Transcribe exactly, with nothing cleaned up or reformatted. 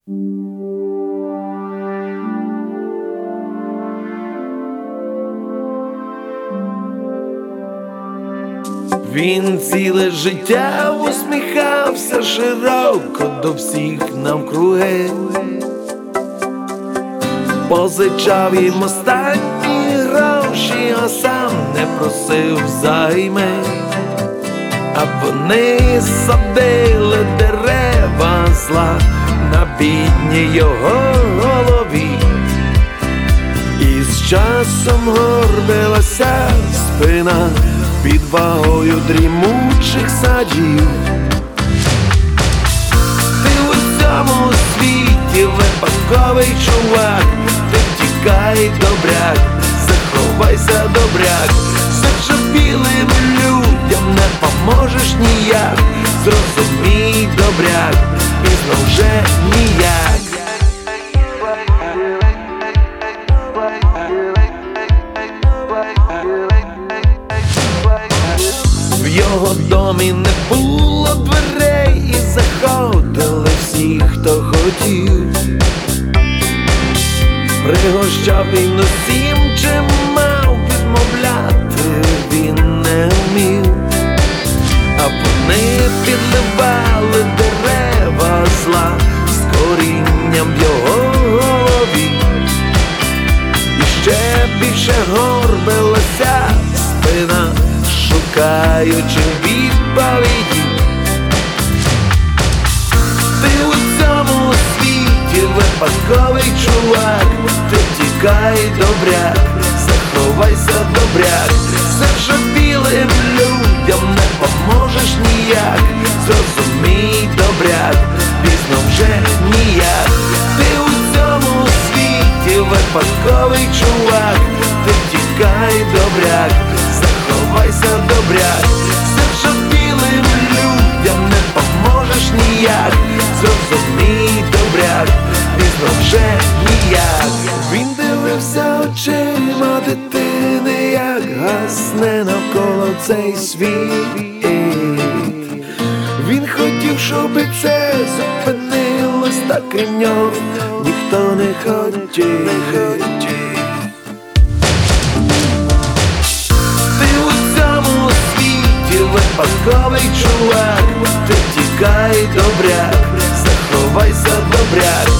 Він ціле життя усміхався широко до всіх навкруги, позичав їм останні гроші, а сам не просив займи. А вони садили дерева зла на бідній його голові, і з часом горбилася спина під вагою дрімучих садів. Ти у цьому світі випадковий чувак, ти втікай, добряк, заховайся, добряк, зачепілим людям не поможеш ніяк. Зрозумій, добряк, пізно вже ніяк. В його домі не було дверей, і заходили всі, хто хотів. Пригощав він усім, чим мав, відмовляти він не вмів. А вони підливали дерева зла з корінням в його голові, і ще більше горбилася спина, шукаючи відповіді. Ти у цьому світі випадковий чувак, ти втікай, добряк, заховайся, добряк, зажебілим людям не поможеш ніяк. Зрозумій, добряк, пізно вже ніяк. Ти у цьому світі випадковий чувак, ти втікай, добряк, заховайся, добряк, зажебілим людям не поможеш ніяк. Зрозумій, добряк, пізно вже ніяк. Він дивився очима дитини, як гасне навколо цей світ. Він хотів, щоб це зупинилось, та крім нього ніхто не хотів. Ти у цьому світі випадковий чувак, ти втікай, добряк, заховайся, добряк,